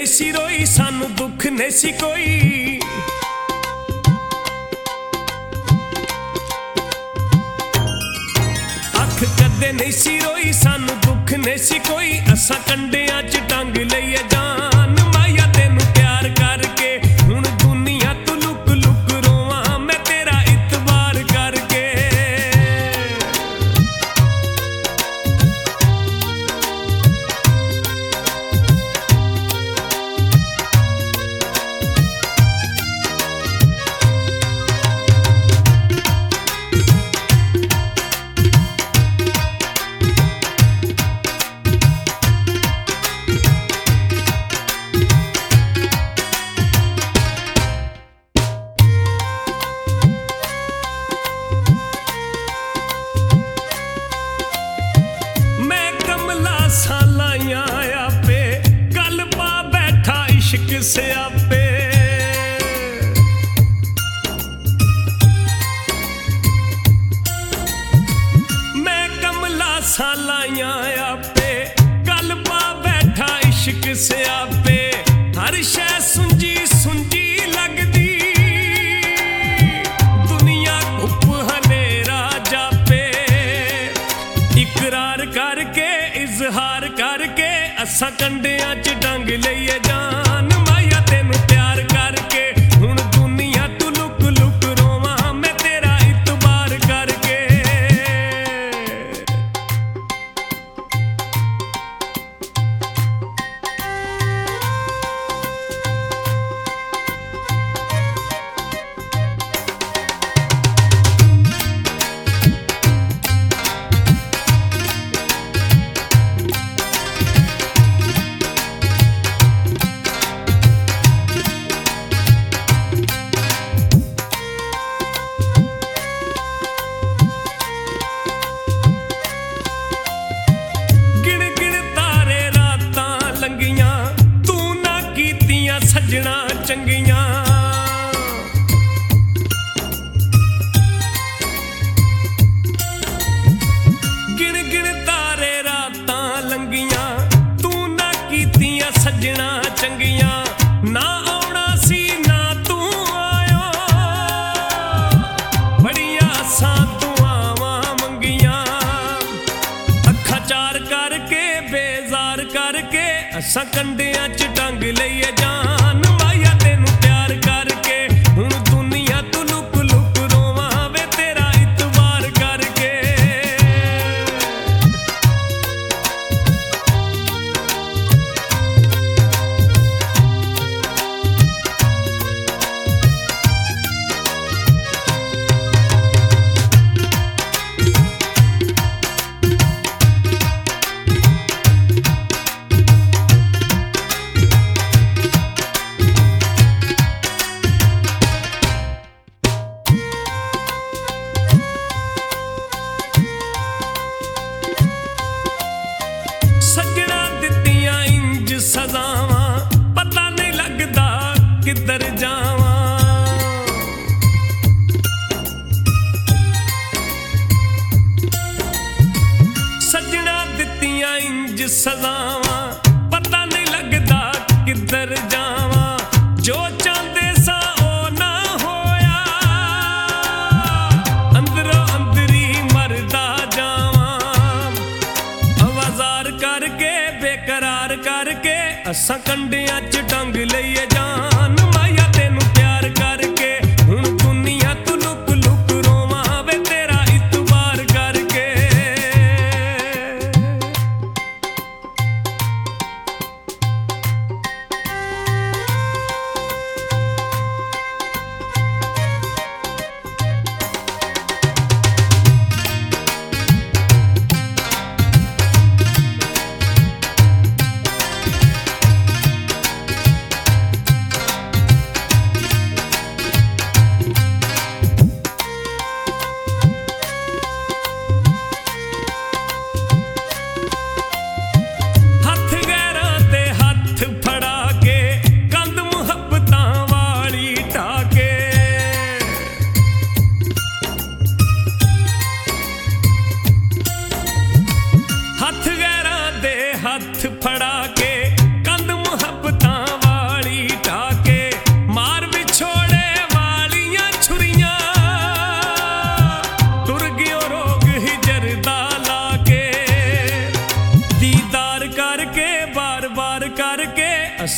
नहीं सी रोई सानू दुख नहीं सी कोई। अख कदे नहीं सी रोई सानू दुख नहीं सी कोई। असा कंडियां च टंग लईए जान माया तेनू प्यार करके। हुण दुनिया तू लुक लुक रोवां मैं तेरा इतबार करके। सालाइयां आपे गल पा बैठा इश्क से आपे। मैं कमला सालाइयां आपे गल पा बैठा इश्क से आपे। हर शै सुंजी सुंजी लगदी दुनिया घुप हनेरा जापे। इकरार करके इजहार करके असा कंडियां च डंग लईए जान माया तेनू प्यार करके। हुण दुनिया तू लुक लुक रोवां मैं तेरा इतबार करके। सजना चंगियां गिन गिन तारे रातां लंगियां तू ना कीतियां सजना चंगियां। ना आउणा सी ना तू आयो बड़ियां आसां दुआवां मंगियां। अखां चार करके बेजार करके असां कंडियां च टंग लईए जान माया तेनू प्यार करके। हुण दुनिया तू लुक लुक रोवां वे तेरा इतबार करके। सजना दित्तियां इंज सजावां पता नहीं लगदा किधर जावां। सजना दित्तियां इंज सजावां पता नहीं लगदा किधर जावां। जो चाहते सा ओ ना होया अंदरों अंदरी मरदा जावां। आवाज़ार करके बेकरार करके असां कंडियां च डंग लईए जान माया तेनू प्यार करके। हुण दुनिया तू लुक लुक रोवां वे तेरा इतबार करके।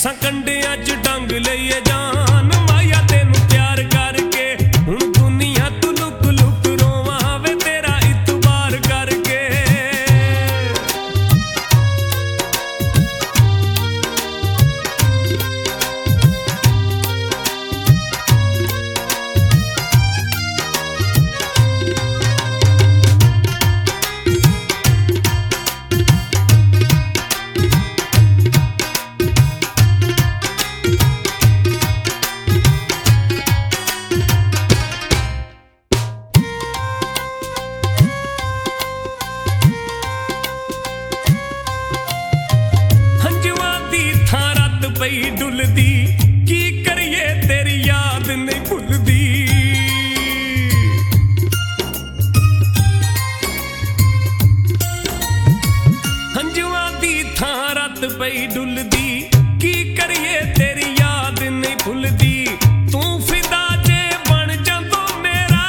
ਅਸਾਂ ਕੰਡਿਆਂ 'ਚ ਟੰਗ ਲਈਏ ਜਾਨ ਮਾਇਆ ਤੈਨੂੰ ਪਿਆਰ ਕਰਕੇ ਹੁਣ ਦੁਨੀਆ ਤੋਂ ਲੁਕ ਲੁਕ ਰੋਵਾਂ ਵੇ ਤੇਰਾ ਇਤਬਾਰ ਕਰਕੇ ਪਈ ਡੁੱਲਦੀ ਕੀ ਕਰੀਏ ਤੇਰੀ ਯਾਦ ਨਹੀਂ ਭੁੱਲਦੀ ਹੰਝੂਆਂ ਦੀ ਥਾਂ ਰਾਤ ਪਈ ਡੁੱਲਦੀ ਕੀ ਕਰੀਏ ਤੇਰੀ ਯਾਦ ਨਹੀਂ ਭੁੱਲਦੀ ਤੂੰ ਫਿਦਾ ਜੇ ਬਣ ਜਾਂਦੋ ਮੇਰਾ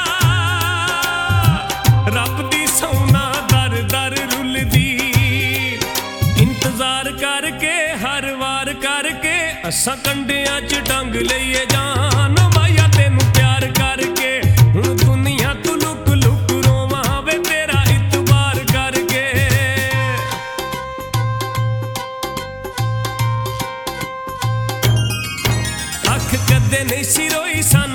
ਰੱਬ ਦੀ ਸੌਣਾ ਦਰ ਦਰ ਰੁੱਲਦੀ ਇੰਤਜ਼ਾਰ ਕਰਕੇ ਹਰ ਵਾਰ ਕਰਕੇ ਅਸਾਂ ਕੰਡਿਆਂ 'ਚ ਟੰਗ ਲਈਏ ਜਾਨ ਮਾਇਆ ਤੈਨੂੰ ਪਿਆਰ ਕਰਕੇ ਹੁਣ ਦੁਨੀਆ ਤੋਂ ਲੁਕ ਲੁਕ ਰੋਵਾਂ ਵੇ ਤੇਰਾ ਇਤਬਾਰ ਕਰਕੇ ਅੱਖ ਕਦੇ ਨਹੀਂ ਸੀ ਰੋਈ ਸਾਨੂੰ